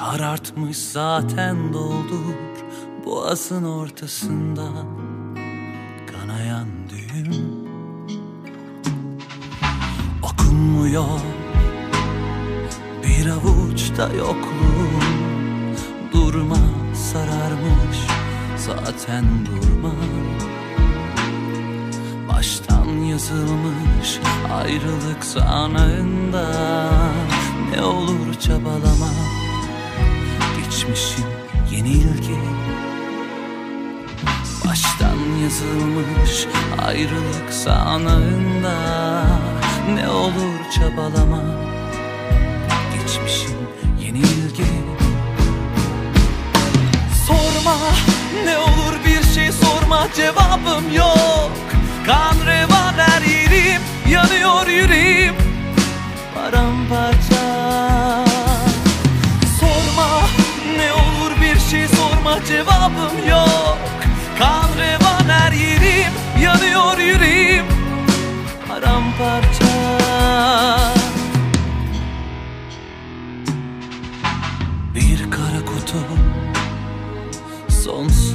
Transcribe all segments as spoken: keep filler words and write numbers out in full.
Karartmış zaten doldur boğazın ortasında kanayan düğüm. Okunmuyor bir avuçta yokluğum, durma sararmış zaten durma. Baştan yazılmış ayrılık sanığında ne olur çabalama. Geçmişim yenilgi, baştan yazılmış ayrılık sanığında ne olur çabalama. Geçmişim yenilgi. Sorma, ne olur bir şey sorma, cevabım yok. Kan revan her yerim, yanıyor yüreğim paramparça. Sorma, ne olur bir şey sorma, cevabım yok. Kan revan her yerim, yanıyor yüreğim paramparça. Bir kara kutu, sonsuz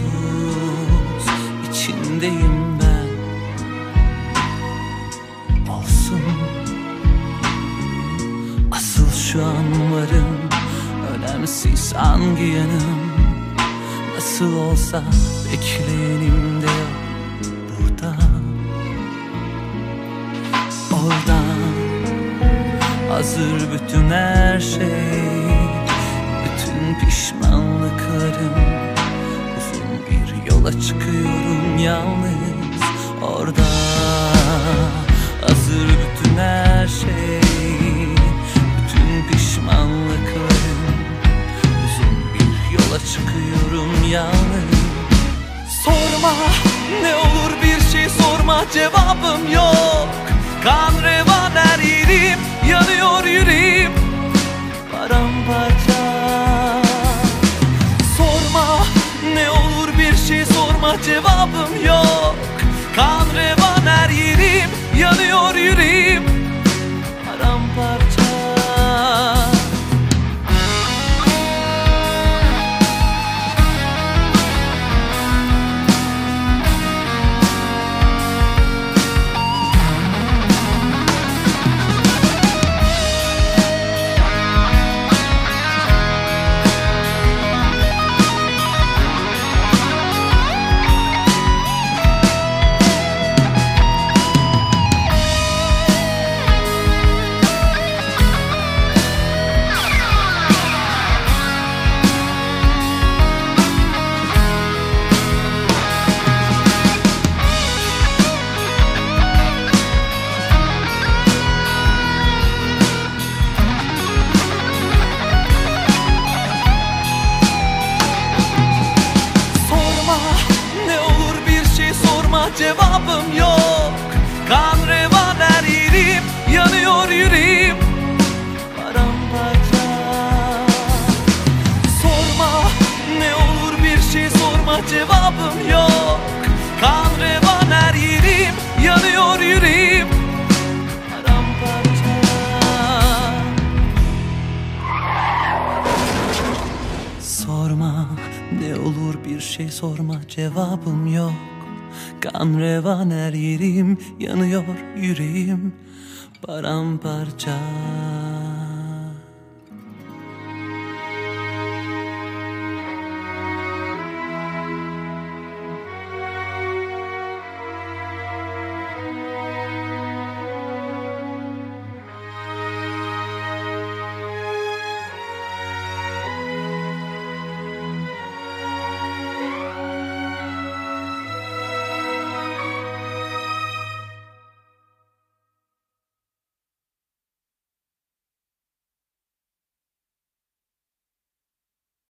içindeyim ben. Olsun, asıl şu an varım, önemsiz hangi yanım. Nasıl olsa bekleyenim de yok burada. Oradan hazır bütün her şey, bütün pişmanlıklarım. Uzun bir yola çıkıyorum yalnız. Orada hazır bütün her şey, bütün pişmanlıklarım. Uzun bir yola çıkıyorum yalnız. Sorma, ne olur bir şey sorma, cevabım yok. Kan revan her yerim, yanıyor yüreğim paramparça. Sorma, ne olur bir şey sorma, cevabım yok. Kan revan her yerim, yanıyor yüreğim paramparça. Cevabım yok. Kan revan her yerim, yanıyor yüreğim paramparça. Sorma, ne olur bir şey sorma, cevabım yok. Kan revan her yerim, yanıyor yüreğim paramparça. Sorma, ne olur bir şey sorma, cevabım yok. Kan revan her yerim, yanıyor yüreğim paramparça.